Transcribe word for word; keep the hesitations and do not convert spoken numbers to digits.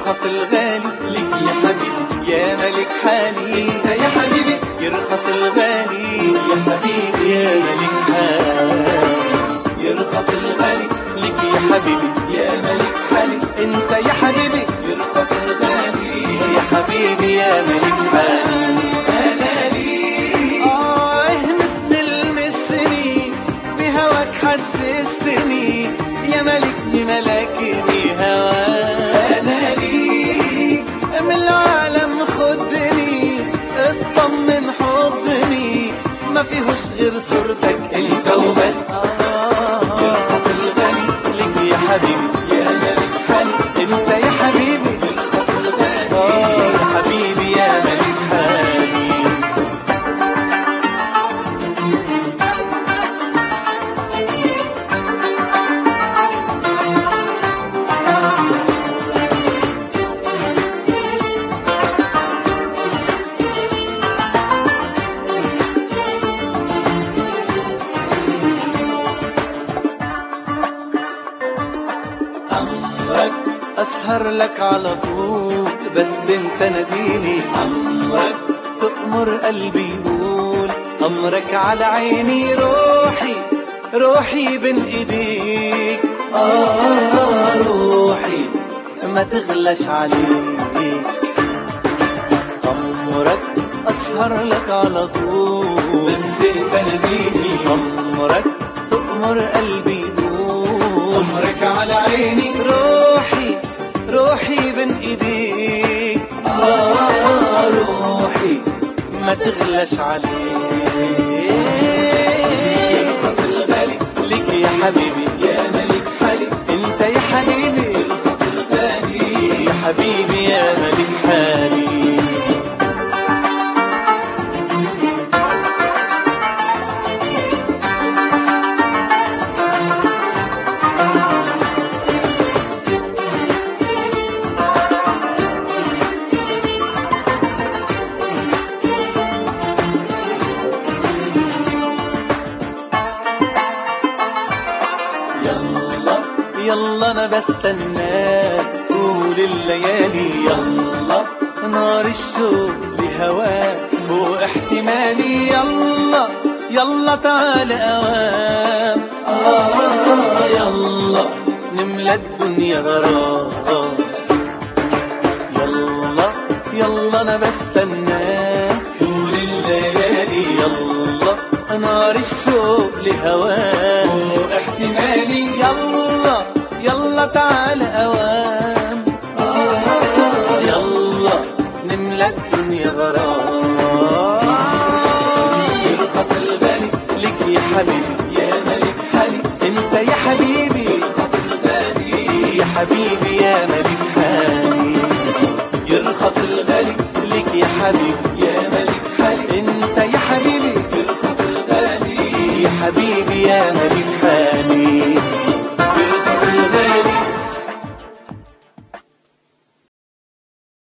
يرخص الغالي لك يا حبيبي يا ملك حالي. انت يا حبيبي يرخص الغالي يا حبيبي يا ملك حالي. يرخص الغالي لك يا حبيبي يا ملك حالي. انت يا حبيبي يرخص الغالي يا حبيبي يا ملك حالي. انا لي اه مستلمسني بهواك حسسني يا ملكني ملكني هواك. انا لي من العالم خدني اطمن حضني ما فيهوش غير صورتك انت وبس. يرخص الغالي لك يا حبيبي يا ملك حالي. انت يا حبيبي يرخص الغالي يا حبيبي يا ملك حالي. أمرك أسهر لك على طول بس انت ناديني. أمرك تأمر قلبي يقول أمرك على عيني. روحي روحي بين ايديك آه روحي ما تغلاش عليك. أمرك أسهر لك على طول بس انت ناديني. أمرك تأمر قلبي يقول أمرك على عيني. روحي روحي بين ايديك آه روحي ما تغلاش عليك. يرخص الغالي لك يا حبيبي يا ملك حالي. انت يا حبيبي يرخص الغالي يا حبيبي يا ملك حالي. يلا انا بستناك طول الليالي. يلا نار الشوق لهواك فوق احتمالي. يلا يلا تعال اوام آه يلا نملى الدنيا غرام. يلا يلا انا بستناك طول الليالي. يلا نار الشوق لهواك فوق احتمالي. يلا يلا تعال اوام آه يلا نملى الدنيا غرام. يرخص الغالي لك يا حبيبي يا ملك حالي. انت يا حبيبي يرخص الغالي يا حبيبي يا ملك حالي. يرخص الغالي لك يا حبيبي